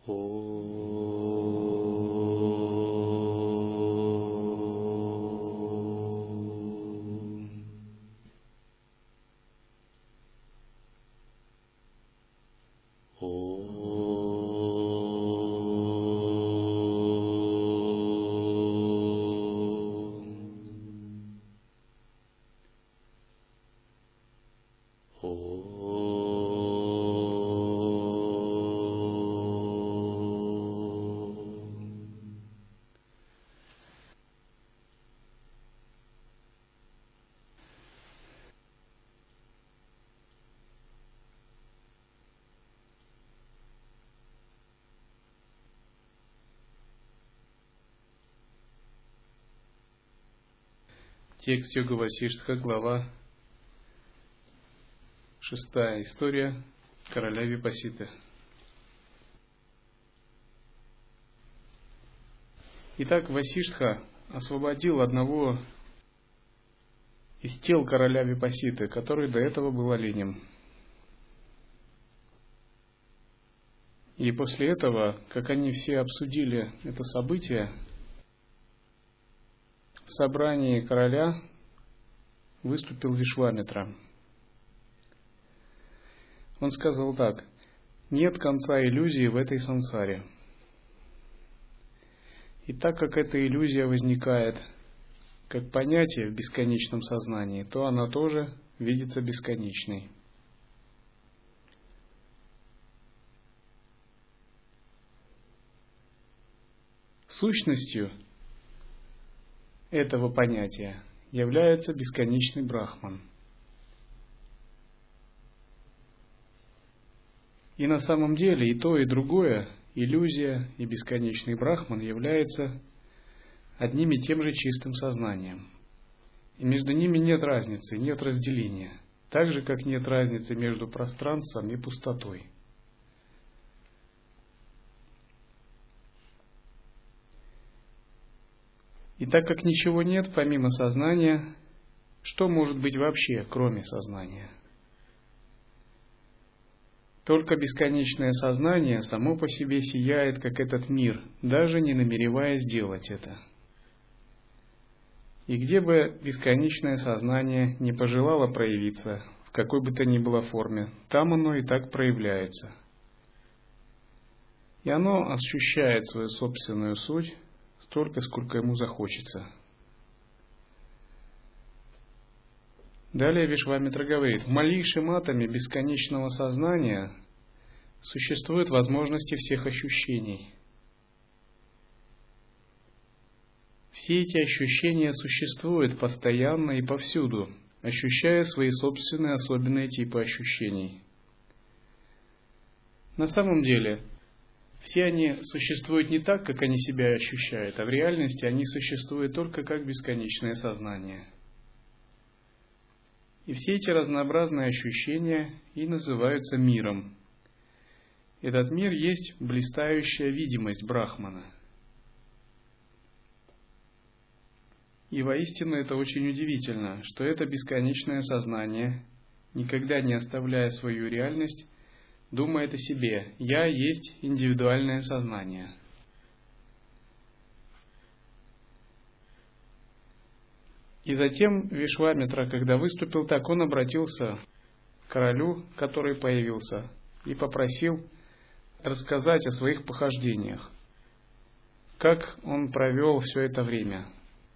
Текст Йога Васиштха, глава 6. История короля Випаситы. Итак, Васиштха освободил одного из тел короля Випаситы, который до этого был оленем. И после этого, как они все обсудили это событие, в собрании короля выступил Вишвамитра. Он сказал так: нет конца иллюзии в этой сансаре. И так как эта иллюзия возникает как понятие в бесконечном сознании, то она тоже видится бесконечной. Сущностью этого понятия является бесконечный Брахман. И на самом деле и то, и другое, иллюзия и бесконечный Брахман, являются одним и тем же чистым сознанием. И между ними нет разницы, нет разделения, так же, как нет разницы между пространством и пустотой. И так как ничего нет помимо сознания, что может быть вообще, кроме сознания? Только бесконечное сознание само по себе сияет, как этот мир, даже не намереваясь делать это. И где бы бесконечное сознание не пожелало проявиться, в какой бы то ни было форме, там оно и так проявляется. И оно ощущает свою собственную суть столько, сколько ему захочется. Далее Вишвамитра говорит: в малейшем атоме бесконечного сознания существуют возможности всех ощущений. Все эти ощущения существуют постоянно и повсюду, ощущая свои собственные особенные типы ощущений. На самом деле, все они существуют не так, как они себя ощущают, а в реальности они существуют только как бесконечное сознание. И все эти разнообразные ощущения и называются миром. Этот мир есть блистающая видимость Брахмана. И воистину это очень удивительно, что это бесконечное сознание, никогда не оставляя свою реальность, думает о себе: «Я есть индивидуальное сознание». И затем Вишвамитра, когда выступил так, он обратился к королю, который появился, и попросил рассказать о своих похождениях, как он провел все это время.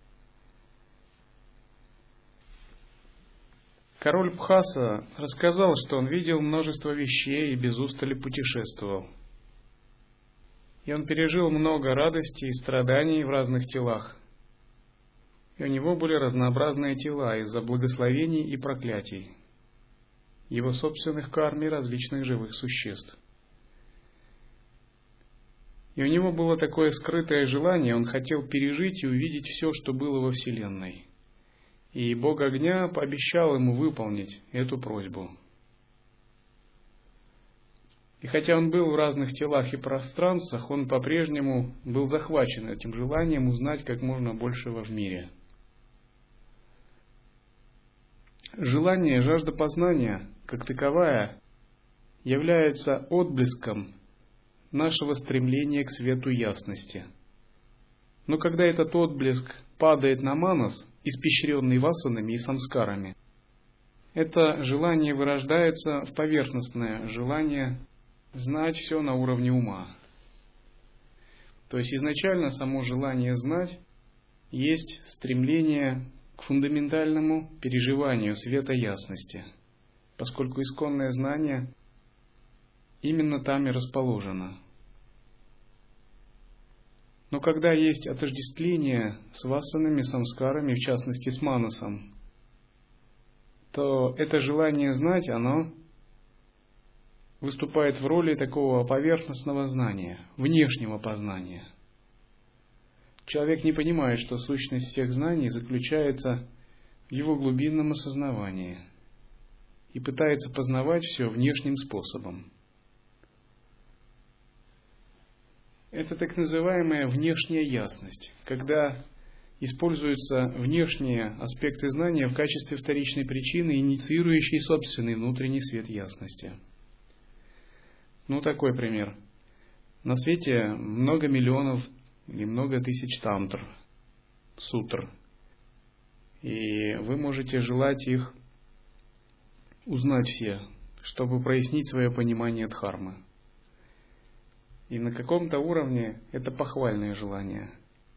Король Бхаса рассказал, что он видел множество вещей и без устали путешествовал. И он пережил много радости и страданий в разных телах. И у него были разнообразные тела из-за благословений и проклятий, его собственных карм и различных живых существ. И у него было такое скрытое желание, он хотел пережить и увидеть все, что было во Вселенной. И Бог Огня пообещал ему выполнить эту просьбу. И хотя он был в разных телах и пространствах, он по-прежнему был захвачен этим желанием узнать как можно большего в мире. Желание, жажда познания, как таковая, является отблеском нашего стремления к свету ясности. Но когда этот отблеск падает на манас, испещренный васанами и самскарами, это желание вырождается в поверхностное желание знать все на уровне ума. То есть изначально само желание знать есть стремление к фундаментальному переживанию света ясности, поскольку исконное знание именно там и расположено. Но когда есть отождествление с васанами, самскарами, в частности с манасом, то это желание знать, оно выступает в роли такого поверхностного знания, внешнего познания. Человек не понимает, что сущность всех знаний заключается в его глубинном осознавании и пытается познавать все внешним способом. Это так называемая внешняя ясность, когда используются внешние аспекты знания в качестве вторичной причины, инициирующей собственный внутренний свет ясности. Такой пример. На свете много миллионов или много тысяч тантр, сутр. И вы можете желать их узнать все, чтобы прояснить свое понимание дхармы. И на каком-то уровне это похвальное желание.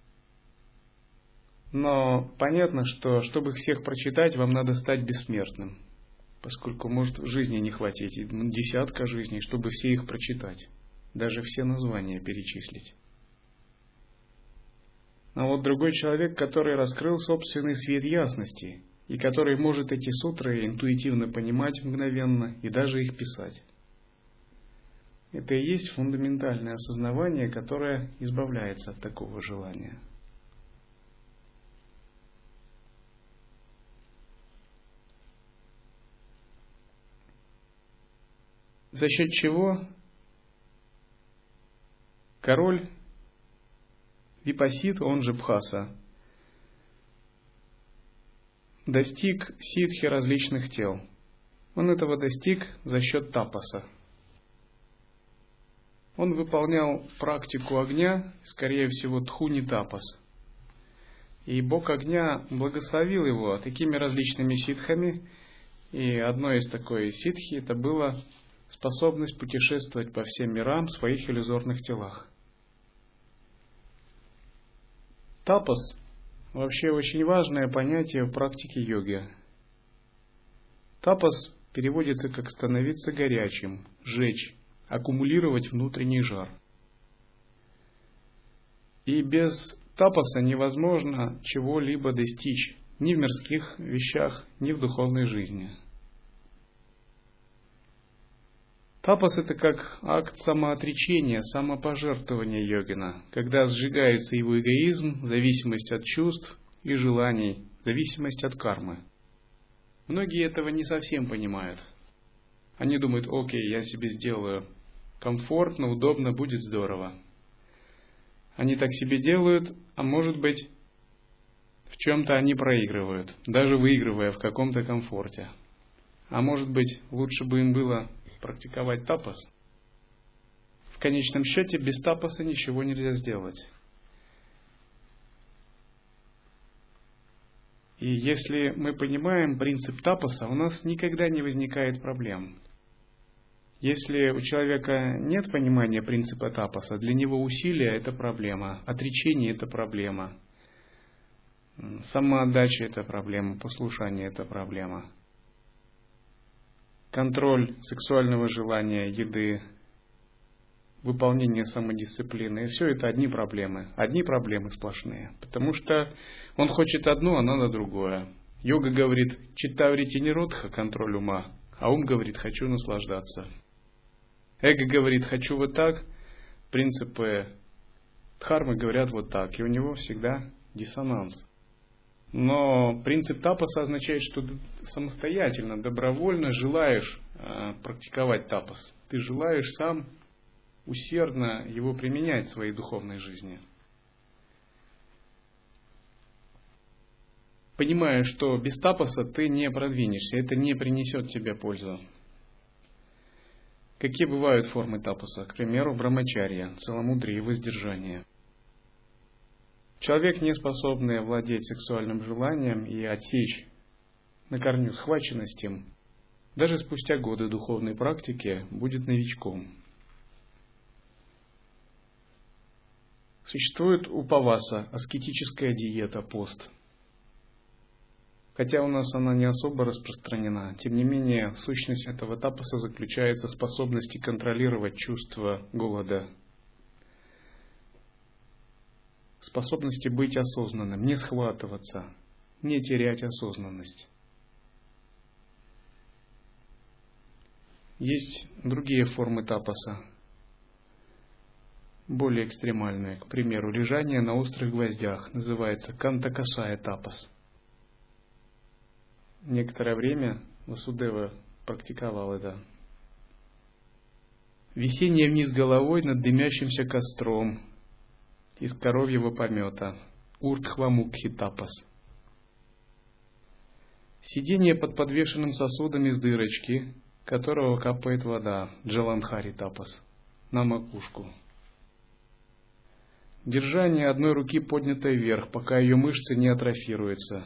Но понятно, что чтобы их всех прочитать, вам надо стать бессмертным, поскольку может в жизни не хватить десятка жизней, чтобы все их прочитать, даже все названия перечислить. А вот другой человек, который раскрыл собственный свет ясности, и который может эти сутры интуитивно понимать мгновенно и даже их писать. Это и есть фундаментальное осознавание, которое избавляется от такого желания. За счет чего король Випасит, он же Бхаса, достиг ситхи различных тел. Он этого достиг за счет тапаса. Он выполнял практику огня, скорее всего, тхуни тапас. И Бог огня благословил его такими различными ситхами. И одной из такой ситхи это была способность путешествовать по всем мирам в своих иллюзорных телах. Тапас вообще очень важное понятие в практике йоги. Тапас переводится как становиться горячим, жечь, аккумулировать внутренний жар. И без тапаса невозможно чего-либо достичь ни в мирских вещах, ни в духовной жизни. Тапас это как акт самоотречения, самопожертвования йогина, когда сжигается его эгоизм, зависимость от чувств и желаний, зависимость от кармы. Многие этого не совсем понимают. Они думают: окей, я себе сделаю комфортно, удобно, будет здорово. Они так себе делают, а может быть, в чем-то они проигрывают, даже выигрывая в каком-то комфорте. А может быть, лучше бы им было практиковать тапас. В конечном счете, без тапаса ничего нельзя сделать. И если мы понимаем принцип тапаса, у нас никогда не возникает проблем. Если у человека нет понимания принципа тапаса, для него усилие – это проблема, отречение – это проблема, самоотдача – это проблема, послушание – это проблема, контроль сексуального желания, еды, выполнение самодисциплины – все это одни проблемы сплошные, потому что он хочет одно, а надо другое. Йога говорит «читтаврити ниродха» – контроль ума, а ум говорит «хочу наслаждаться». Эго говорит «хочу вот так», принципы дхармы говорят вот так, и у него всегда диссонанс. Но принцип тапаса означает, что ты самостоятельно, добровольно желаешь практиковать тапас. Ты желаешь сам усердно его применять в своей духовной жизни. Понимая, что без тапаса ты не продвинешься, это не принесет тебе пользу. Какие бывают формы тапаса? К примеру, брамачарья, целомудрие и воздержание. Человек, не способный овладеть сексуальным желанием и отсечь на корню схваченность им, даже спустя годы духовной практики будет новичком. Существует упаваса, аскетическая диета, пост. Хотя у нас она не особо распространена, тем не менее сущность этого тапаса заключается в способности контролировать чувство голода, способности быть осознанным, не схватываться, не терять осознанность. Есть другие формы тапаса, более экстремальные. К примеру, лежание на острых гвоздях называется кантакасая тапас. Некоторое время Васудева практиковал это. Висение вниз головой над дымящимся костром из коровьего помета. Урдхвамукхи тапас. Сидение под подвешенным сосудом из дырочки, которого капает вода. Джаландхари тапас. На макушку. Держание одной руки поднятой вверх, пока ее мышцы не атрофируются,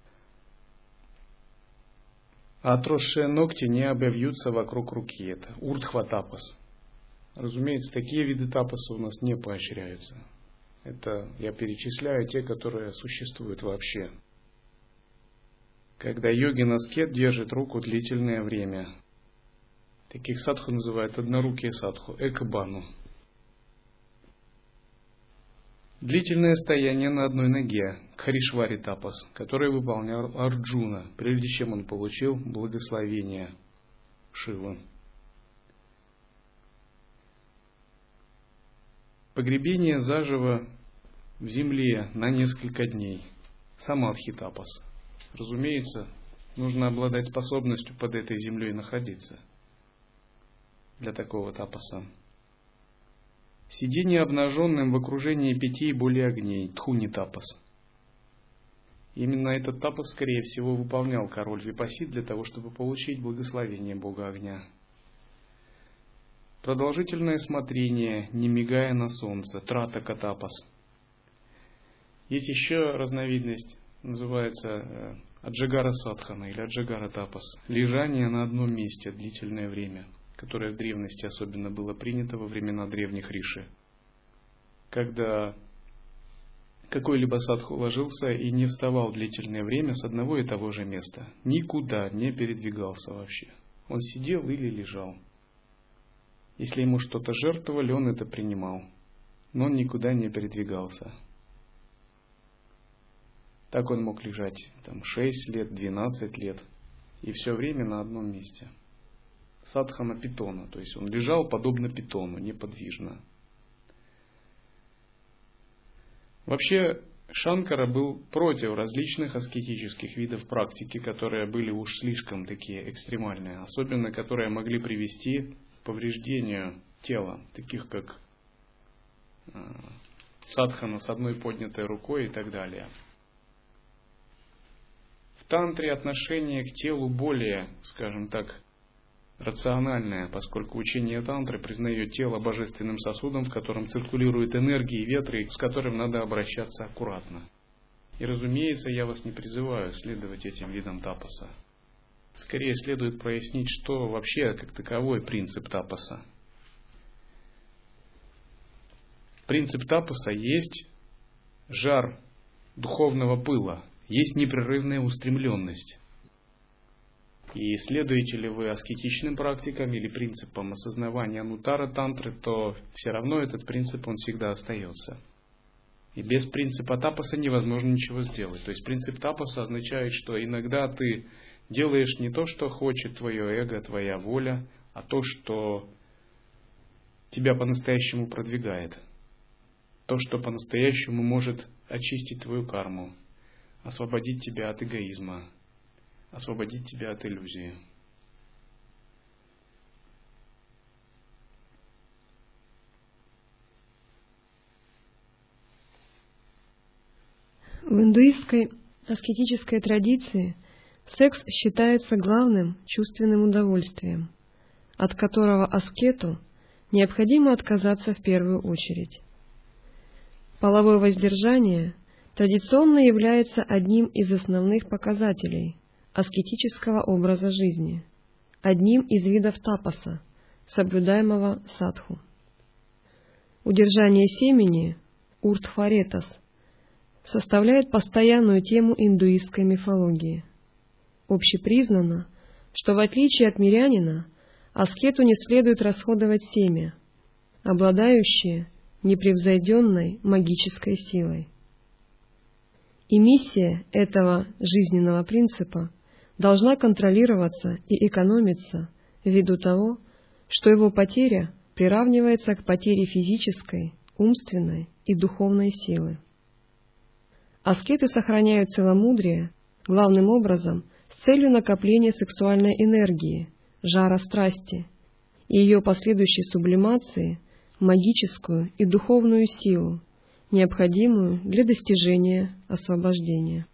а отросшие ногти не обвьются вокруг руки. Это урдхва тапас. Разумеется, такие виды тапаса у нас не поощряются. Это я перечисляю те, которые существуют вообще. Когда йогин-аскет держит руку длительное время. Таких садху называют однорукие садху, экбану. Длительное стояние на одной ноге, Кхаришвари тапас, который выполнял Арджуна, прежде чем он получил благословение Шивы. Погребение заживо в земле на несколько дней, Самадхи тапас. Разумеется, нужно обладать способностью под этой землей находиться для такого тапаса. Сидение обнаженным в окружении 5 и более огней, Тхуни тапас. Именно этот тапас, скорее всего, выполнял король Випасит для того, чтобы получить благословение Бога огня. Продолжительное смотрение, не мигая на солнце, Тратака тапас. Есть еще разновидность, называется Аджагара садхана или Аджагара тапас. Лежание на одном месте длительное время, которое в древности особенно было принято во времена древних риши, когда какой-либо садху ложился и не вставал длительное время с одного и того же места, никуда не передвигался вообще. Он сидел или лежал. Если ему что-то жертвовали, он это принимал, но он никуда не передвигался. Так он мог лежать 6 лет, 12 лет, и все время на одном месте. Садхана питона, то есть он лежал подобно питону, неподвижно. Вообще, Шанкара был против различных аскетических видов практики, которые были уж слишком такие экстремальные, особенно которые могли привести к повреждению тела, таких как садхана с одной поднятой рукой и так далее. В тантре отношение к телу более, скажем так, рациональное, поскольку учение тантры признает тело божественным сосудом, в котором циркулируют энергии и ветры, с которым надо обращаться аккуратно. И, разумеется, я вас не призываю следовать этим видам тапаса. Скорее следует прояснить, что вообще как таковой принцип тапаса. Принцип тапаса есть жар духовного пыла, есть непрерывная устремленность. И следуете ли вы аскетичным практикам или принципам осознавания анутара тантры, то все равно этот принцип, он всегда остается. И без принципа тапаса невозможно ничего сделать. То есть принцип тапаса означает, что иногда ты делаешь не то, что хочет твое эго, твоя воля, а то, что тебя по-настоящему продвигает. То, что по-настоящему может очистить твою карму, освободить тебя от эгоизма, освободить тебя от иллюзии. В индуистской аскетической традиции секс считается главным чувственным удовольствием. от которого аскету необходимо отказаться в первую очередь. Половое воздержание традиционно является одним из основных показателей аскетического образа жизни, одним из видов тапаса, соблюдаемого садху. Удержание семени, уртхваретас, составляет постоянную тему индуистской мифологии. Общепризнано, что в отличие от мирянина, аскету не следует расходовать семя, обладающее непревзойденной магической силой. И миссия этого жизненного принципа должна контролироваться и экономиться ввиду того, что его потеря приравнивается к потере физической, умственной и духовной силы. Аскеты сохраняют целомудрие главным образом с целью накопления сексуальной энергии, жара страсти и ее последующей сублимации в магическую и духовную силу, необходимую для достижения освобождения.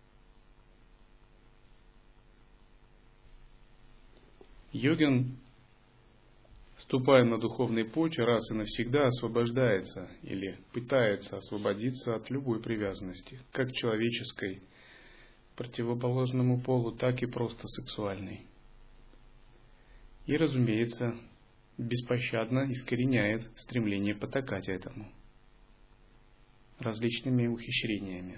Йогин, ступая на духовный путь, раз и навсегда освобождается или пытается освободиться от любой привязанности, как человеческой, противоположному полу, так и просто сексуальной. И, разумеется, беспощадно искореняет стремление потакать этому различными ухищрениями.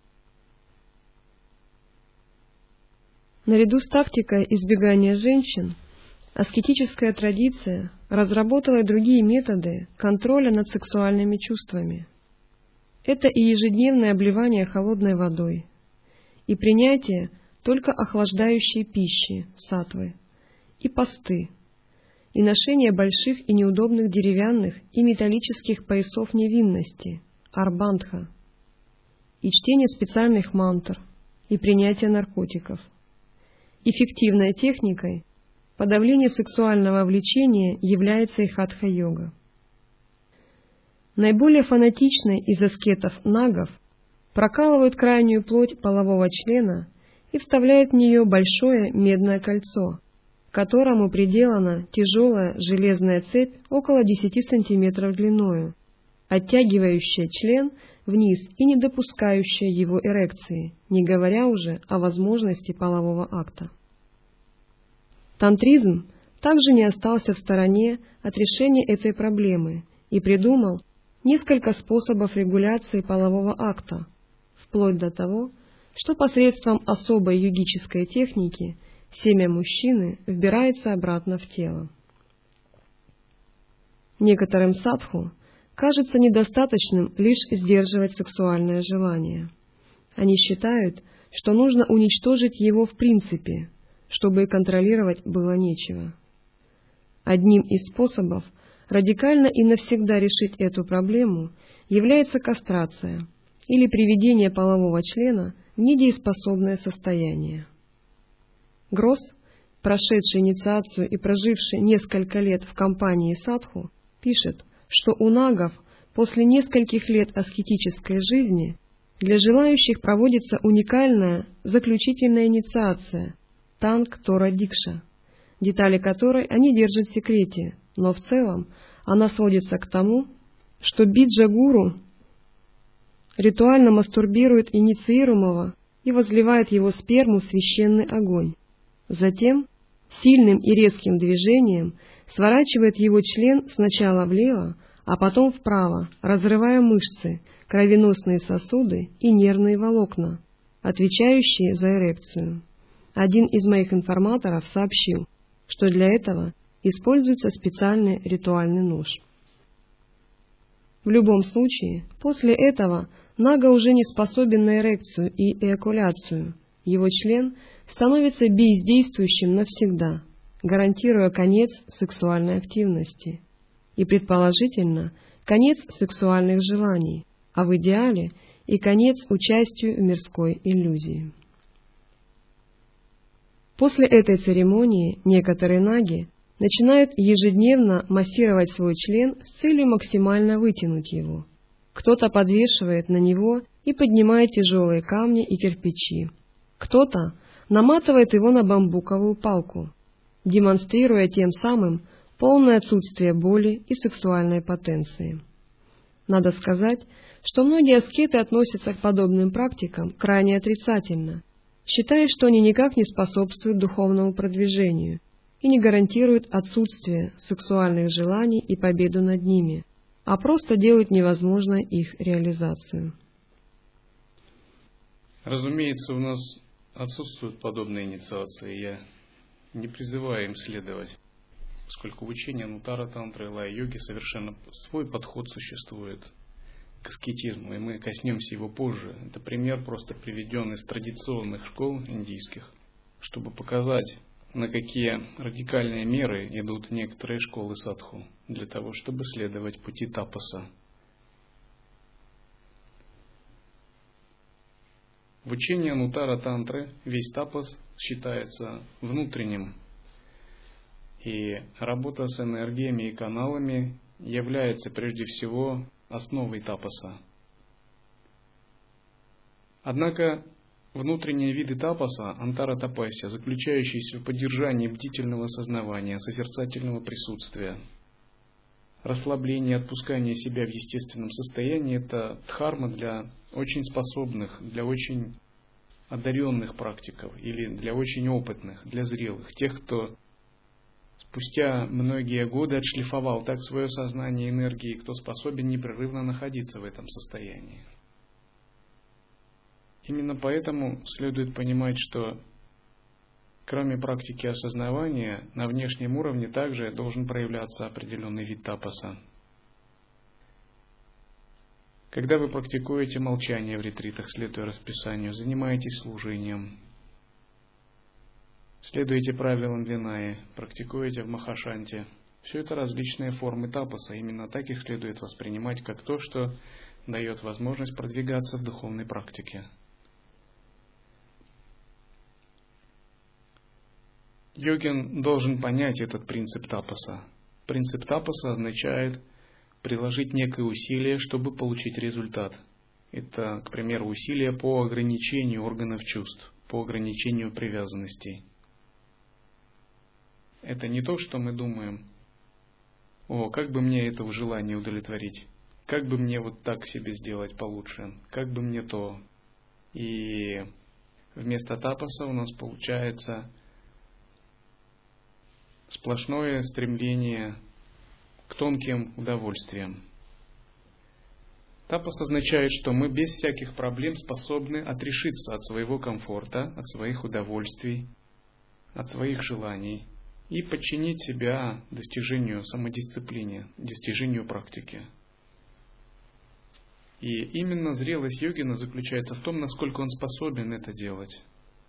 Наряду с тактикой избегания женщин, аскетическая традиция разработала и другие методы контроля над сексуальными чувствами. Это и ежедневное обливание холодной водой, и принятие только охлаждающей пищи, сатвы, и посты, и ношение больших и неудобных деревянных и металлических поясов невинности, арбандха, и чтение специальных мантр, и принятие наркотиков. Эффективной техникой подавления сексуального влечения является и хатха-йога. Наиболее фанатичные из аскетов нагов прокалывают крайнюю плоть полового члена и вставляют в нее большое медное кольцо, к которому приделана тяжелая железная цепь около 10 см длиною, оттягивающая член вниз и не допускающая его эрекции, не говоря уже о возможности полового акта. Тантризм также не остался в стороне от решения этой проблемы и придумал несколько способов регуляции полового акта, вплоть до того, что посредством особой йогической техники семя мужчины вбирается обратно в тело. Некоторым садху кажется недостаточным лишь сдерживать сексуальное желание. Они считают, что нужно уничтожить его в принципе, чтобы контролировать было нечего. Одним из способов радикально и навсегда решить эту проблему является кастрация или приведение полового члена в недееспособное состояние. Гросс, прошедший инициацию и проживший несколько лет в компании садху, пишет, что у нагов после нескольких лет аскетической жизни для желающих проводится уникальная заключительная инициация Танг Тора Дикша, детали которой они держат в секрете, но в целом она сводится к тому, что биджа-гуру ритуально мастурбирует инициируемого и возливает его сперму в священный огонь. Затем сильным и резким движением сворачивает его член сначала влево, а потом вправо, разрывая мышцы, кровеносные сосуды и нервные волокна, отвечающие за эрекцию. Один из моих информаторов сообщил, что для этого используется специальный ритуальный нож. В любом случае, после этого нага уже не способен на эрекцию и эякуляцию. Его член становится бездействующим навсегда, гарантируя конец сексуальной активности и, предположительно, конец сексуальных желаний, а в идеале и конец участию в мирской иллюзии. После этой церемонии некоторые наги начинают ежедневно массировать свой член с целью максимально вытянуть его. Кто-то подвешивает на него и поднимает тяжелые камни и кирпичи. Кто-то наматывает его на бамбуковую палку, демонстрируя тем самым полное отсутствие боли и сексуальной потенции. Надо сказать, что многие аскеты относятся к подобным практикам крайне отрицательно, считая, что они никак не способствуют духовному продвижению и не гарантируют отсутствие сексуальных желаний и победу над ними, а просто делают невозможной их реализацию. Разумеется, у нас отсутствуют подобные инициации, я не призываю им следовать, поскольку в учении Анутара Тантры и Лая-йоги совершенно свой подход существует к аскетизму, и мы коснемся его позже. Это пример, просто приведен из традиционных школ индийских, чтобы показать, на какие радикальные меры идут некоторые школы садху для того, чтобы следовать пути тапаса. В учении Анутара Тантры весь тапас считается внутренним, и работа с энергиями и каналами является прежде всего основой тапаса. Однако внутренние виды тапаса, антара-тапасия, заключающиеся в поддержании бдительного сознавания, созерцательного присутствия, расслабления и отпускания себя в естественном состоянии, это дхарма для очень способных, для очень одаренных практиков или для очень опытных, для зрелых, тех, кто спустя многие годы отшлифовал так свое сознание энергии, кто способен непрерывно находиться в этом состоянии. Именно поэтому следует понимать, что кроме практики осознавания, на внешнем уровне также должен проявляться определенный вид тапаса. Когда вы практикуете молчание в ретритах, следуя расписанию, занимаетесь служением, следуете правилам Винаи, практикуете в Махашанте, все это различные формы тапаса, именно так их следует воспринимать как то, что дает возможность продвигаться в духовной практике. Йогин должен понять этот принцип тапаса. Принцип тапаса означает приложить некое усилие, чтобы получить результат. Это, к примеру, усилия по ограничению органов чувств, по ограничению привязанностей. Это не то, что мы думаем: о, как бы мне это желание удовлетворить, как бы мне вот так себе сделать получше, как бы мне то. И вместо тапаса у нас получается сплошное стремление к тонким удовольствиям. Тапас означает, что мы без всяких проблем способны отрешиться от своего комфорта, от своих удовольствий, от своих желаний и подчинить себя достижению самодисциплины, достижению практики. И именно зрелость йогина заключается в том, насколько он способен это делать.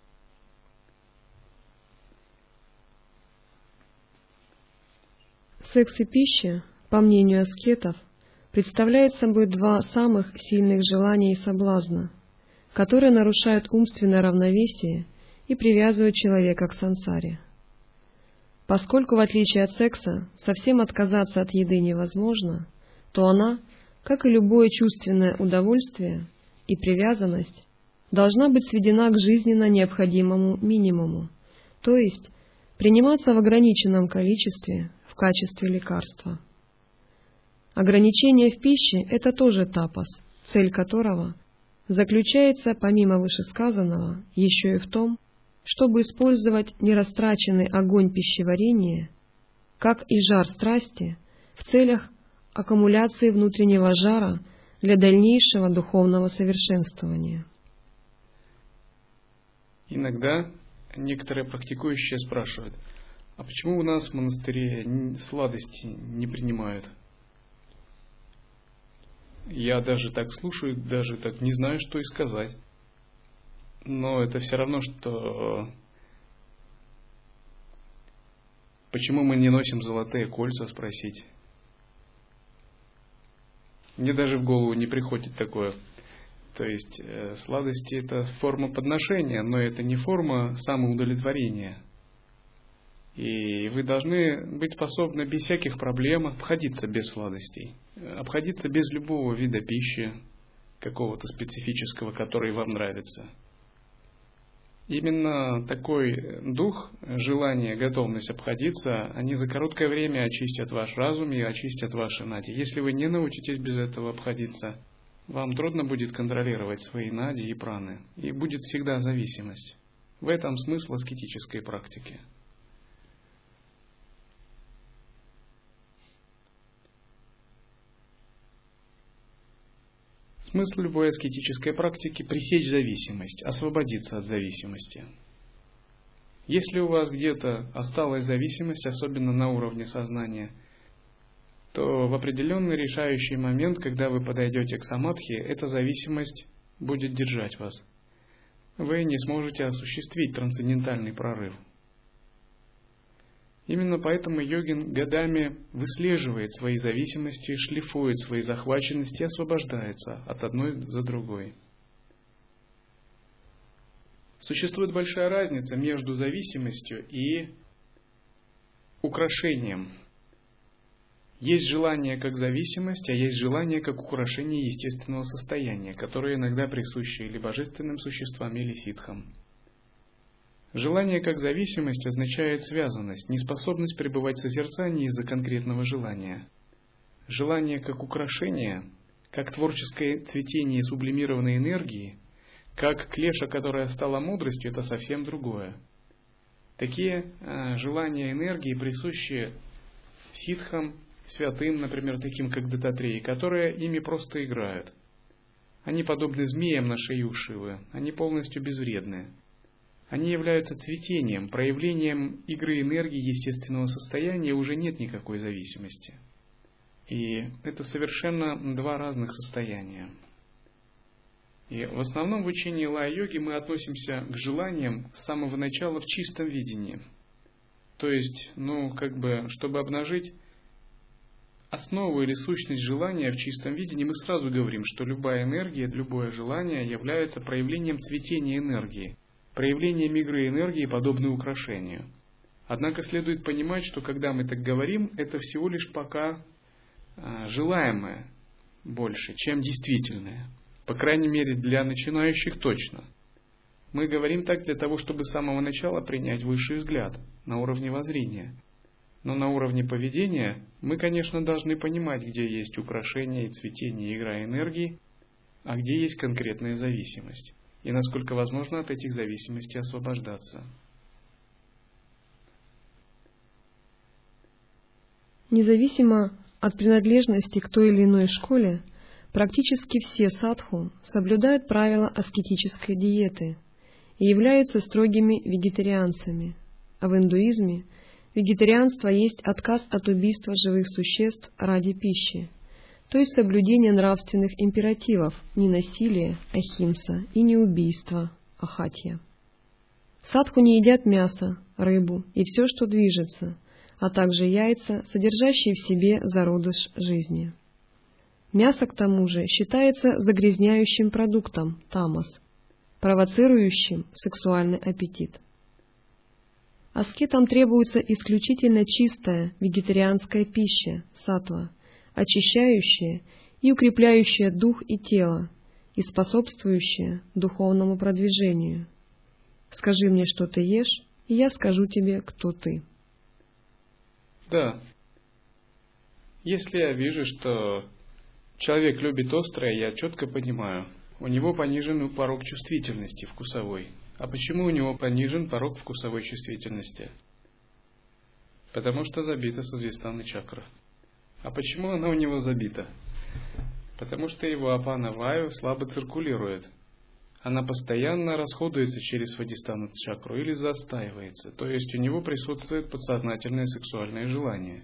Секс и пища, по мнению аскетов, представляют собой два самых сильных желания и соблазна, которые нарушают умственное равновесие и привязывают человека к сансаре. Поскольку, в отличие от секса, совсем отказаться от еды невозможно, то она, как и любое чувственное удовольствие и привязанность, должна быть сведена к жизненно необходимому минимуму, то есть приниматься в ограниченном количестве в качестве лекарства. Ограничение в пище – это тоже тапас, цель которого заключается, помимо вышесказанного, еще и в том, чтобы использовать нерастраченный огонь пищеварения, как и жар страсти, в целях аккумуляции внутреннего жара для дальнейшего духовного совершенствования. Иногда некоторые практикующие спрашивают: а почему у нас в монастыре сладости не принимают? Я даже так слушаю, даже так не знаю, что и сказать. Но это все равно, что почему мы не носим золотые кольца, спросить. Мне даже в голову не приходит такое. То есть сладости – это форма подношения, но это не форма самоудовлетворения. И вы должны быть способны без всяких проблем обходиться без сладостей, обходиться без любого вида пищи, какого-то специфического, который вам нравится. Именно такой дух, желание, готовность обходиться, они за короткое время очистят ваш разум и очистят ваши нади. Если вы не научитесь без этого обходиться, вам трудно будет контролировать свои нади и праны, и будет всегда зависимость. В этом смысл аскетической практики. Смысл любой аскетической практики – пресечь зависимость, освободиться от зависимости. Если у вас где-то осталась зависимость, особенно на уровне сознания, то в определенный решающий момент, когда вы подойдете к самадхи, эта зависимость будет держать вас. Вы не сможете осуществить трансцендентальный прорыв. Именно поэтому йогин годами выслеживает свои зависимости, шлифует свои захваченности и освобождается от одной за другой. Существует большая разница между зависимостью и украшением. Есть желание как зависимость, а есть желание как украшение естественного состояния, которое иногда присуще или божественным существам, или ситхам. Желание как зависимость означает связанность, неспособность пребывать в созерцании из-за конкретного желания. Желание как украшение, как творческое цветение сублимированной энергии, как клеша, которая стала мудростью, это совсем другое. Такие желания энергии присущи ситхам, святым, например, таким как Дататреи, которые ими просто играют. Они подобны змеям на шее у Шивы, они полностью безвредны. Они являются цветением, проявлением игры энергии естественного состояния, уже нет никакой зависимости. И это совершенно два разных состояния. И в основном в учении лая-йоги мы относимся к желаниям с самого начала в чистом видении. То есть, чтобы обнажить основу или сущность желания в чистом видении, мы сразу говорим, что любая энергия, любое желание является проявлением цветения энергии, проявлением игры энергии, подобное украшению. Однако следует понимать, что когда мы так говорим, это всего лишь пока желаемое больше, чем действительное. По крайней мере, для начинающих точно. Мы говорим так для того, чтобы с самого начала принять высший взгляд на уровне воззрения. Но на уровне поведения мы, конечно, должны понимать, где есть украшение и цветение, игра энергии, а где есть конкретная зависимость. И насколько возможно от этих зависимостей освобождаться. Независимо от принадлежности к той или иной школе, практически все садху соблюдают правила аскетической диеты и являются строгими вегетарианцами, а в индуизме вегетарианство есть отказ от убийства живых существ ради пищи, то есть соблюдение нравственных императивов, не насилие, ахимса, и не убийство, ахатья. Садху не едят мясо, рыбу и все, что движется, а также яйца, содержащие в себе зародыш жизни. Мясо, к тому же, считается загрязняющим продуктом, тамас, провоцирующим сексуальный аппетит. Аскетам требуется исключительно чистая вегетарианская пища, саттва, очищающая и укрепляющая дух и тело, и способствующая духовному продвижению. Скажи мне, что ты ешь, и я скажу тебе, кто ты. Да. Если я вижу, что человек любит острое, я четко понимаю, у него понижен порог чувствительности вкусовой. А почему у него понижен порог вкусовой чувствительности? Потому что забита свадхистхана чакра. А почему она у него забита? Потому что его апана ваю слабо циркулирует. Она постоянно расходуется через свадхистхана чакру или застаивается. То есть у него присутствует подсознательное сексуальное желание,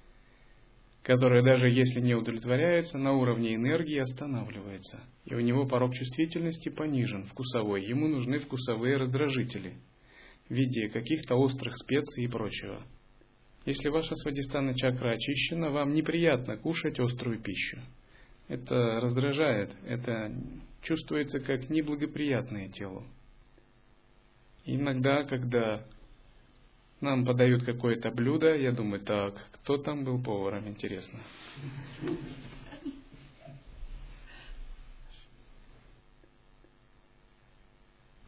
которое даже если не удовлетворяется, на уровне энергии останавливается. И у него порог чувствительности понижен, вкусовой. Ему нужны вкусовые раздражители в виде каких-то острых специй и прочего. Если ваша свадхистхана чакра очищена, вам неприятно кушать острую пищу. Это раздражает, это чувствуется как неблагоприятное телу. Иногда, когда нам подают какое-то блюдо, я думаю, так, кто там был поваром, интересно.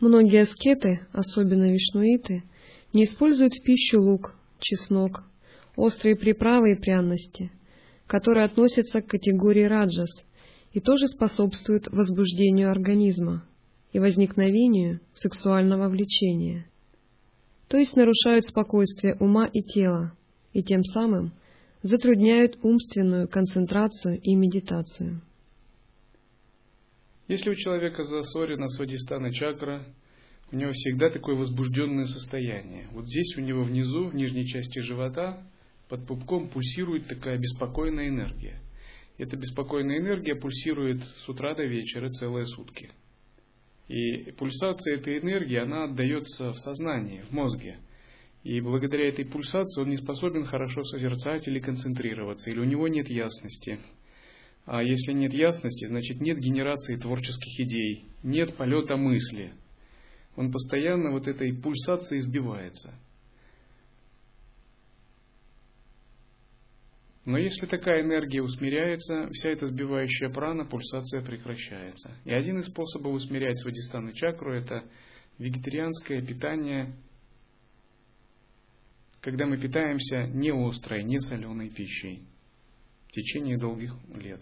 Многие аскеты, особенно вишнуиты, не используют в пищу лук, чеснок, острые приправы и пряности, которые относятся к категории раджас и тоже способствуют возбуждению организма и возникновению сексуального влечения, то есть нарушают спокойствие ума и тела и тем самым затрудняют умственную концентрацию и медитацию. Если у человека засорена свадистана чакра, у него всегда такое возбужденное состояние. Вот здесь у него внизу, в нижней части живота, под пупком пульсирует такая беспокойная энергия. Эта беспокойная энергия пульсирует с утра до вечера целые сутки. И пульсация этой энергии, она отдается в сознании, в мозге. И благодаря этой пульсации он не способен хорошо созерцать или концентрироваться, или у него нет ясности. А если нет ясности, значит нет генерации творческих идей, нет полета мысли. Он постоянно вот этой пульсацией сбивается. Но если такая энергия усмиряется, вся эта сбивающая прана, пульсация прекращается. И один из способов усмирять свадистану чакру – это вегетарианское питание, когда мы питаемся не острой, не соленой пищей в течение долгих лет.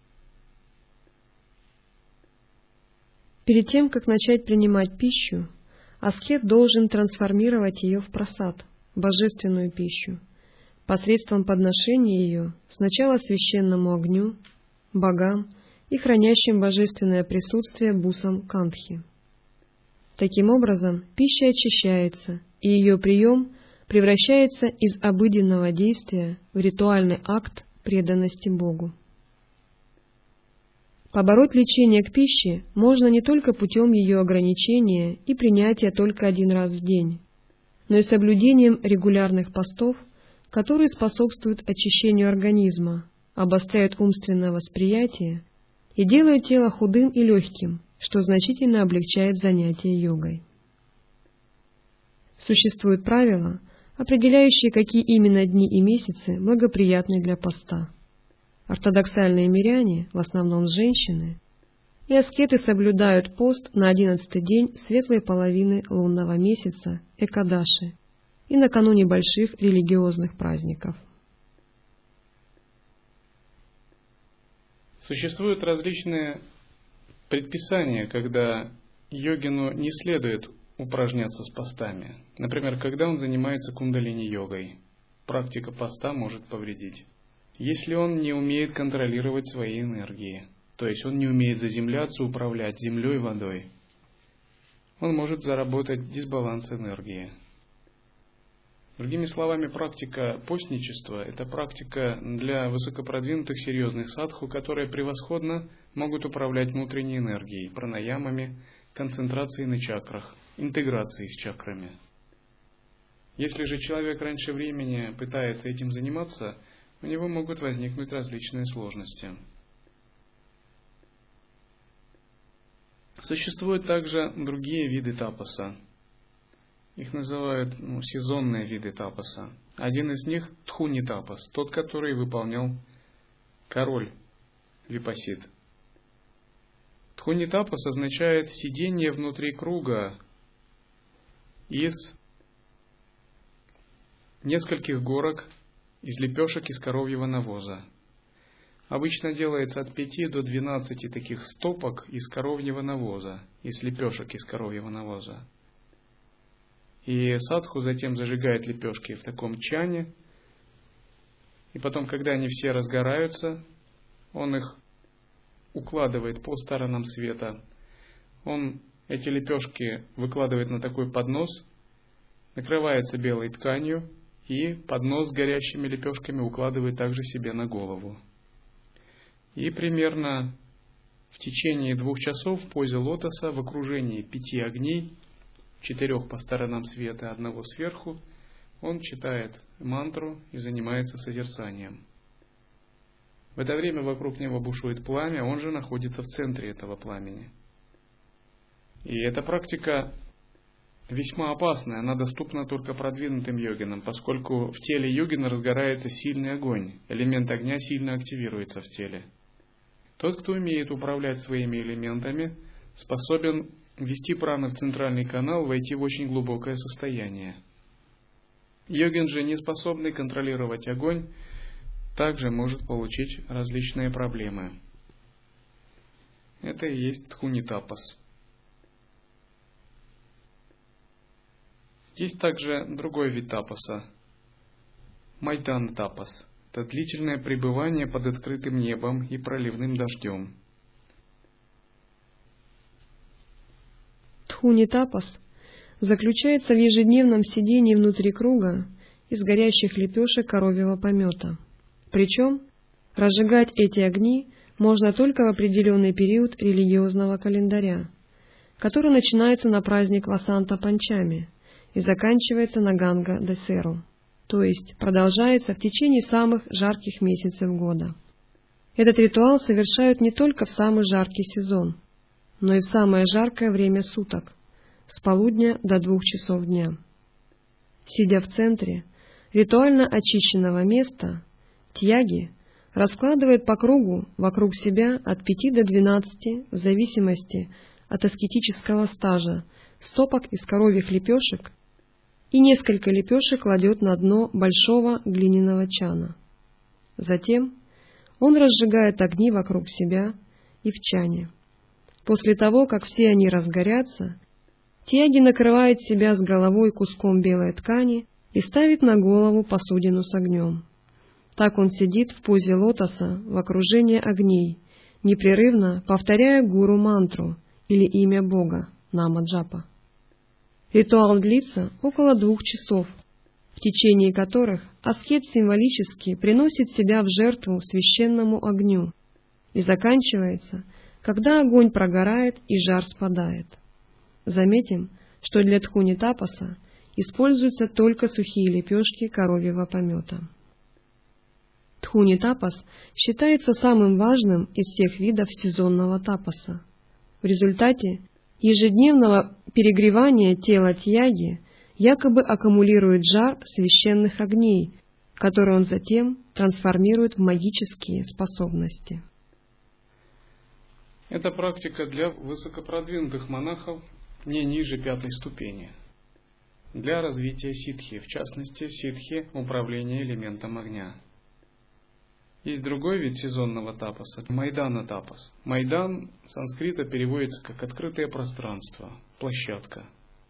Перед тем, как начать принимать пищу, аскет должен трансформировать ее в прасад, божественную пищу, посредством подношения ее сначала священному огню, богам и хранящим божественное присутствие бусам кантхи. Таким образом, пища очищается, и ее прием превращается из обыденного действия в ритуальный акт преданности Богу. Побороть влечение к пище можно не только путем ее ограничения и принятия только один раз в день, но и соблюдением регулярных постов, которые способствуют очищению организма, обостряют умственное восприятие и делают тело худым и легким, что значительно облегчает занятие йогой. Существуют правила, определяющие, какие именно дни и месяцы благоприятны для поста. Ортодоксальные миряне, в основном женщины, и аскеты соблюдают пост на 11-й день светлой половины лунного месяца Экадаши и накануне больших религиозных праздников. Существуют различные предписания, когда йогину не следует упражняться с постами. Например, когда он занимается кундалини-йогой, практика поста может повредить. Если он не умеет контролировать свои энергии, то есть он не умеет заземляться, управлять землей и водой, он может заработать дисбаланс энергии. Другими словами, практика постничества – это практика для высокопродвинутых серьезных садху, которые превосходно могут управлять внутренней энергией, пранаямами, концентрацией на чакрах, интеграцией с чакрами. Если же человек раньше времени пытается этим заниматься, у него могут возникнуть различные сложности. Существуют также другие виды тапаса. Их называют сезонные виды тапаса. Один из них – тхуни тапас, тот, который выполнял король Випасит. Тхуни тапас означает сидение внутри круга из нескольких горок, из лепешек из коровьего навоза. Обычно делается от 5 до 12 таких стопок из коровьего навоза, из лепешек из коровьего навоза. И садху затем зажигает лепешки в таком чане, и потом, когда они все разгораются, он их укладывает по сторонам света. Он эти лепешки выкладывает на такой поднос, накрывается белой тканью, и поднос с горящими лепешками укладывает также себе на голову. И примерно в течение 2 часов в позе лотоса в окружении 5 огней, 4 по сторонам света, 1 сверху, он читает мантру и занимается созерцанием. В это время вокруг него бушует пламя, он же находится в центре этого пламени. И эта практика весьма опасная, она доступна только продвинутым йогинам, поскольку в теле йогина разгорается сильный огонь, элемент огня сильно активируется в теле. Тот, кто умеет управлять своими элементами, способен ввести праны в центральный канал, войти в очень глубокое состояние. Йогин же, не способный контролировать огонь, также может получить различные проблемы. Это и есть тхуни-тапас. Есть также другой вид тапаса – майдан-тапас. Это длительное пребывание под открытым небом и проливным дождем. Тхуни-тапас заключается в ежедневном сидении внутри круга из горящих лепешек коровьего помета. Причем разжигать эти огни можно только в определенный период религиозного календаря, который начинается на праздник Васанта-Панчами и заканчивается на Ганга-Десеру, то есть продолжается в течение самых жарких месяцев года. Этот ритуал совершают не только в самый жаркий сезон, но и в самое жаркое время суток, с полудня до 2 часов дня. Сидя в центре ритуально очищенного места, тьяги раскладывает по кругу вокруг себя от 5 до 12, в зависимости от аскетического стажа, стопок из коровьих лепешек и несколько лепешек кладет на дно большого глиняного чана. Затем он разжигает огни вокруг себя и в чане. После того, как все они разгорятся, тьяги накрывает себя с головой куском белой ткани и ставит на голову посудину с огнем. Так он сидит в позе лотоса в окружении огней, непрерывно повторяя гуру-мантру или имя Бога, Нама-джапа. Ритуал длится около 2 часов, в течение которых аскет символически приносит себя в жертву священному огню и заканчивается, когда огонь прогорает и жар спадает. Заметим, что для тхуни-тапаса используются только сухие лепешки коровьего помета. Тхуни-тапас считается самым важным из всех видов сезонного тапаса. В результате ежедневного перегревания тела тьяги якобы аккумулирует жар священных огней, который он затем трансформирует в магические способности. Это практика для высокопродвинутых монахов не ниже 5-й ступени, для развития ситхи, в частности ситхи управления элементом огня. Есть другой вид сезонного тапаса – майдана-тапас. Майдан с санскрита переводится как «открытое пространство», «площадка».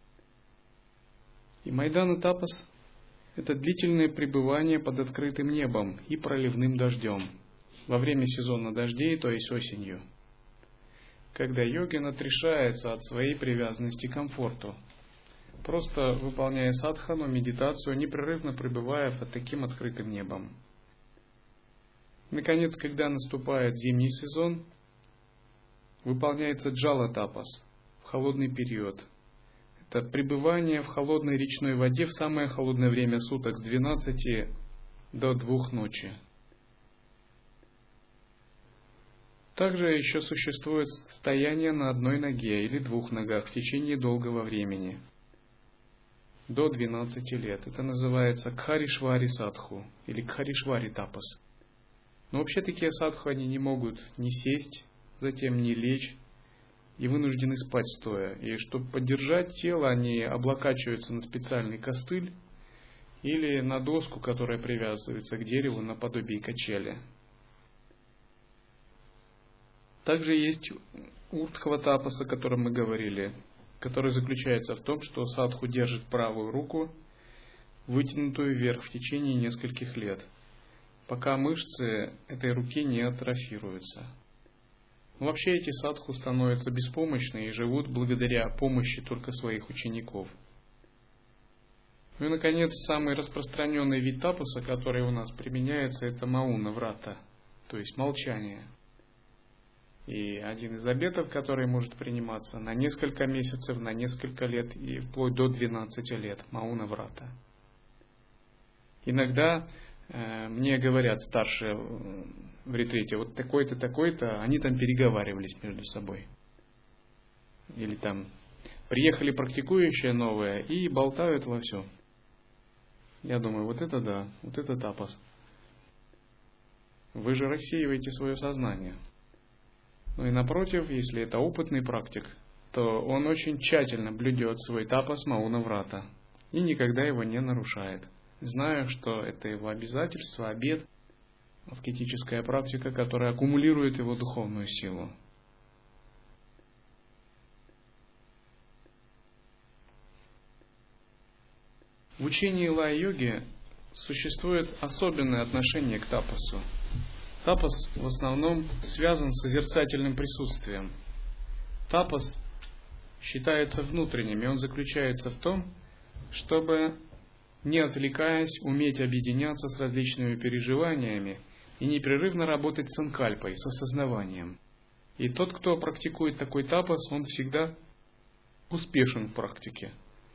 И майдана-тапас – это длительное пребывание под открытым небом и проливным дождем во время сезона дождей, то есть осенью, когда йогин отрешается от своей привязанности к комфорту, просто выполняя садхану, медитацию, непрерывно пребывая под таким открытым небом. Наконец, когда наступает зимний сезон, выполняется джала-тапас в холодный период. Это пребывание в холодной речной воде в самое холодное время суток с 12 до 2 ночи. Также еще существует стояние на одной ноге или 2 ногах в течение долгого времени, до 12 лет. Это называется кхаришвари садху или кхаришвари тапас. Но вообще такие садху, они не могут ни сесть, затем ни лечь, и вынуждены спать стоя. И чтобы поддержать тело, они облокачиваются на специальный костыль или на доску, которая привязывается к дереву наподобие качели. Также есть урдхва-тапас, о котором мы говорили, который заключается в том, что садху держит правую руку, вытянутую вверх в течение нескольких лет, пока мышцы этой руки не атрофируются. Но вообще эти садху становятся беспомощны и живут благодаря помощи только своих учеников. Ну и, наконец, самый распространенный вид тапаса, который у нас применяется, это мауна-врата, то есть молчание. И один из обетов, который может приниматься на несколько месяцев, на несколько лет и вплоть до 12 лет, мауна-врата. Иногда мне говорят старшие в ретрите, вот такой-то, такой-то, они там переговаривались между собой. Или там приехали практикующие новые и болтают вовсю. Я думаю, вот это да, вот это тапас. Вы же рассеиваете свое сознание. Ну и напротив, если это опытный практик, то он очень тщательно блюдет свой тапас Мауна Врата и никогда его не нарушает, зная, что это его обязательство, обет, аскетическая практика, которая аккумулирует его духовную силу. В учении лая-йоги существует особенное отношение к тапасу. Тапас в основном связан с созерцательным присутствием. Тапас считается внутренним, и он заключается в том, чтобы, не отвлекаясь, уметь объединяться с различными переживаниями и непрерывно работать с санкальпой, с осознаванием. И тот, кто практикует такой тапас, он всегда успешен в практике.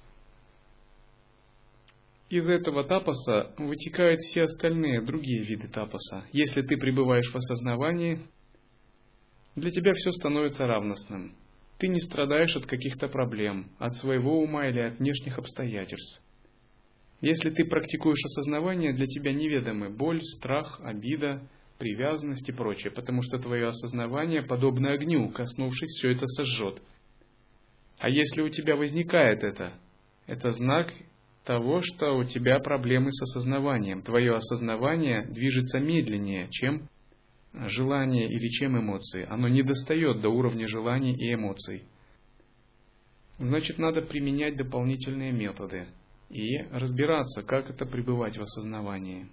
Из этого тапаса вытекают все остальные другие виды тапаса. Если ты пребываешь в осознавании, для тебя все становится равностным. Ты не страдаешь от каких-то проблем, от своего ума или от внешних обстоятельств. Если ты практикуешь осознавание, для тебя неведомы боль, страх, обида, привязанность и прочее, потому что твое осознавание, подобно огню, коснувшись, все это сожжет. А если у тебя возникает это знак того, что у тебя проблемы с осознаванием. Твое осознавание движется медленнее, чем желание или чем эмоции. Оно не достает до уровня желаний и эмоций. Значит, надо применять дополнительные методы и разбираться, как это пребывать в осознавании.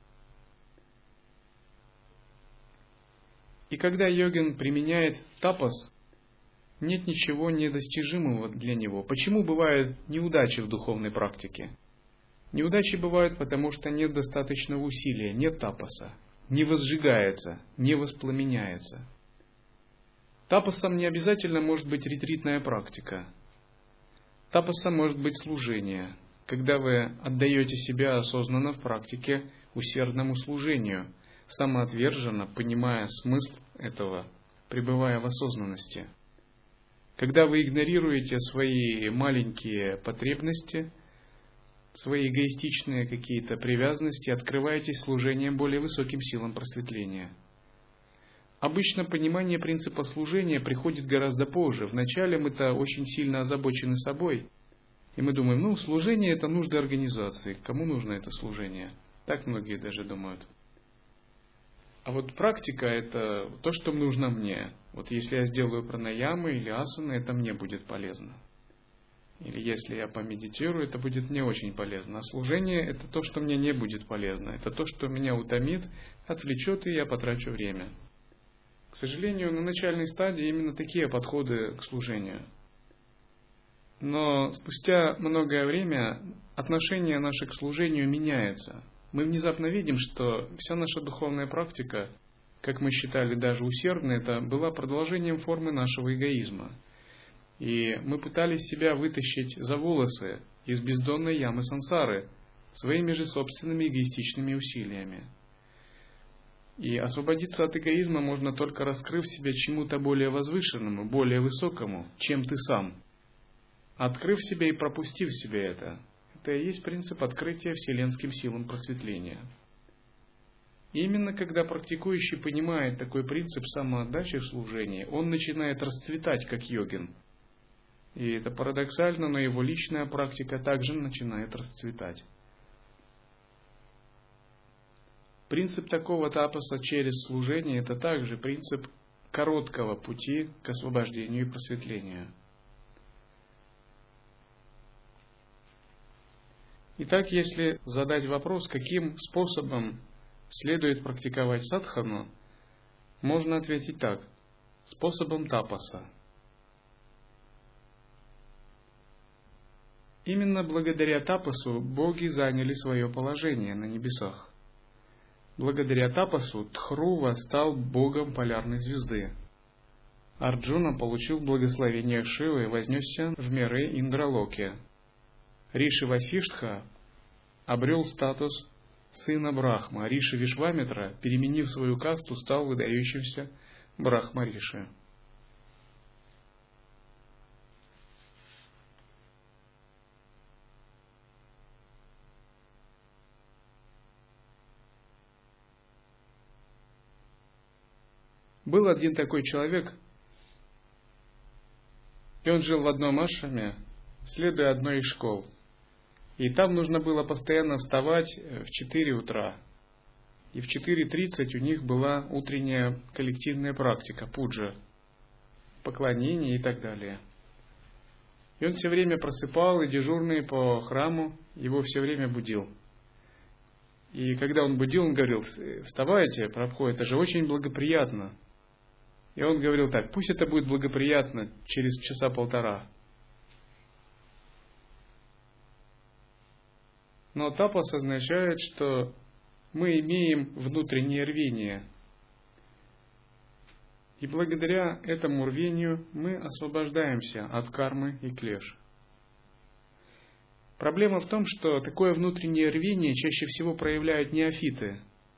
И когда йогин применяет тапас, нет ничего недостижимого для него. Почему бывают неудачи в духовной практике? Неудачи бывают, потому что нет достаточного усилия, нет тапаса, не возжигается, не воспламеняется. Тапасом не обязательно может быть ретритная практика. Тапасом может быть служение, когда вы отдаете себя осознанно в практике усердному служению, самоотверженно понимая смысл этого, пребывая в осознанности. Когда вы игнорируете свои маленькие потребности, свои эгоистичные какие-то привязанности, открываетесь служением более высоким силам просветления. Обычно понимание принципа служения приходит гораздо позже. Вначале мы-то очень сильно озабочены собой, и мы думаем, служение это нужда организации. Кому нужно это служение? Так многие даже думают. А вот практика это то, что нужно мне. Вот если я сделаю пранаямы или асаны, это мне будет полезно. Или если я помедитирую, это будет мне очень полезно. А служение это то, что мне не будет полезно. Это то, что меня утомит, отвлечет, и я потрачу время. К сожалению, на начальной стадии именно такие подходы к служению. Но спустя многое время отношение наше к служению меняется. Мы внезапно видим, что вся наша духовная практика, как мы считали даже усердной, это была продолжением формы нашего эгоизма. И мы пытались себя вытащить за волосы из бездонной ямы сансары своими же собственными эгоистичными усилиями. И освободиться от эгоизма можно только раскрыв себя чему-то более возвышенному, более высокому, чем ты сам. Открыв себя и пропустив в себе это. Это и есть принцип открытия вселенским силам просветления. И именно когда практикующий понимает такой принцип самоотдачи в служении, он начинает расцветать как йогин. И это парадоксально, но его личная практика также начинает расцветать. Принцип такого тапаса через служение – это также принцип короткого пути к освобождению и просветлению. Итак, если задать вопрос, каким способом следует практиковать садхану, можно ответить так: способом тапаса. Именно благодаря тапасу боги заняли свое положение на небесах. Благодаря тапасу Дхрува стал богом полярной звезды. Арджуна получил благословение Шивы и вознесся в миры Индралоки. Риши Васиштха обрел статус сына Брахма, а Риши Вишвамитра, переменив свою касту, стал выдающимся Брахма-риши. Был один такой человек, И он жил в одном ашраме, следуя одной из школ. И там нужно было постоянно вставать в 4 утра. И в 4:30 у них была утренняя коллективная практика, пуджа, поклонение и так далее. И он все время просыпал, и дежурный по храму его все время будил. И когда он будил, он говорил: вставайте, Прабху, это же очень благоприятно. И он говорил так: пусть это будет благоприятно через часа полтора. Но тапас означает, что мы имеем внутреннее рвение. И благодаря этому рвению мы освобождаемся от кармы и клеш. Проблема в том, что такое внутреннее рвение чаще всего проявляют неофиты.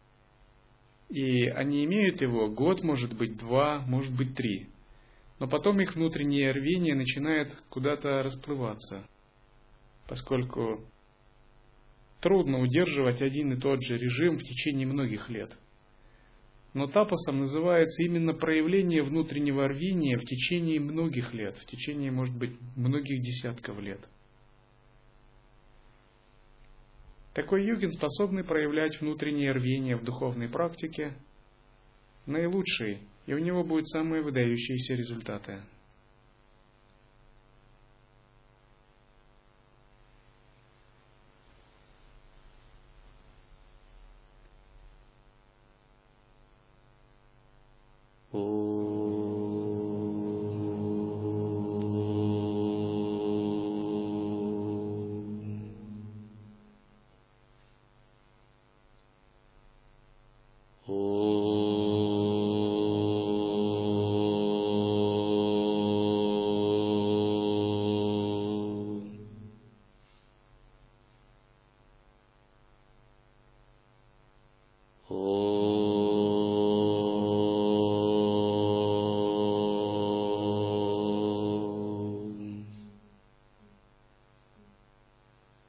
И они имеют его год, может быть 2, может быть 3. Но потом их внутреннее рвение начинает куда-то расплываться, поскольку трудно удерживать один и тот же режим в течение многих лет. Но тапасом называется именно проявление внутреннего рвения в течение многих лет, в течение, может быть, многих десятков лет. Такой йогин, способный проявлять внутреннее рвение в духовной практике, наилучший, и у него будут самые выдающиеся результаты. О